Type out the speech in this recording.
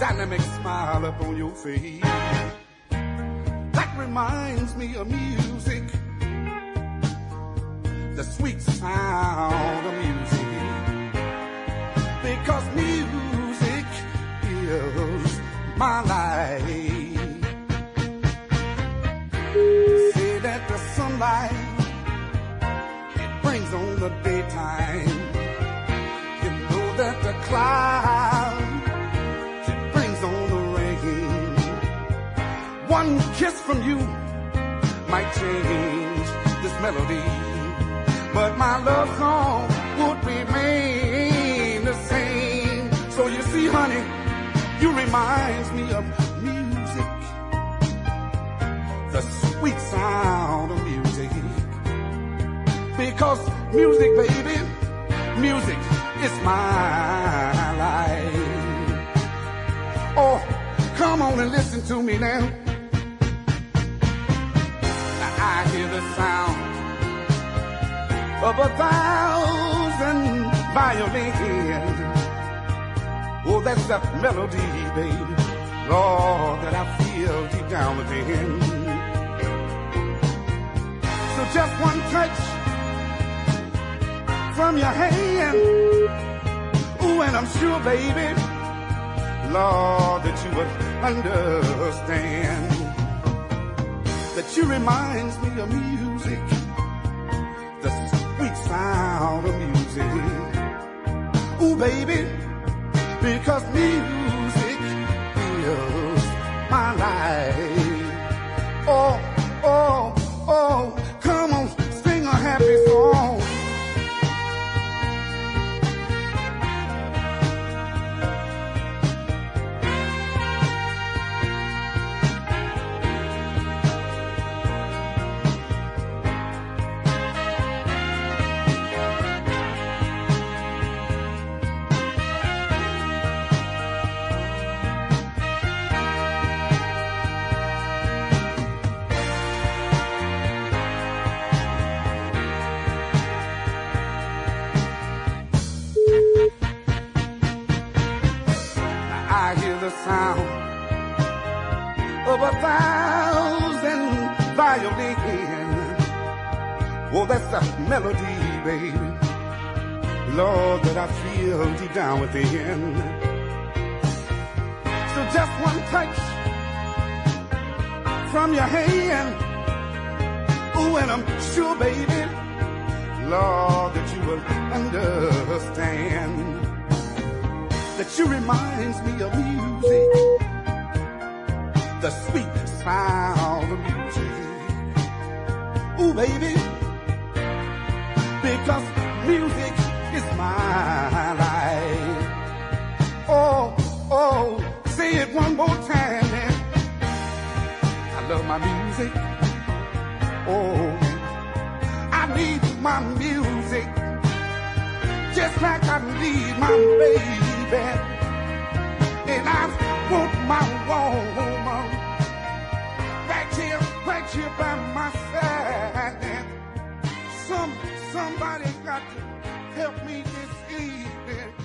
dynamic smile up on your face. That reminds me of music, the sweet sound of music. Because music is my life. Say that the sunlight, it brings on the daytime. You know that the cloud, it brings on the rain. One kiss from you might change this melody, but my love song would remain the same. So you see, honey, you reminds me of music, the sweet sound of music. Because music, baby, music is my life. Oh, come on and listen to me now. Now I hear the sound of 1,000 violins. Oh, that's that melody, baby, Lord, that I feel deep down within. So just one touch from your hand, ooh, and I'm sure, baby, Lord, that you would understand that you reminds me of music, the sweet sound of music. Ooh, baby, because music is my life. Oh, oh, oh, come on, sing a happy song. I hear the sound of 1,000 violins. Oh, that's the melody, baby, Lord, that I feel deep down within. So just one touch from your hand, ooh, and I'm sure, baby, Lord, that you will understand that you reminds me of music, the sweet sound of music. Ooh, baby, because music is my life. Oh, oh, say it one more time, man. I love my music. Oh, I need my music just like I need my baby. And I want my woman right here by my side. And somebody got to help me this evening.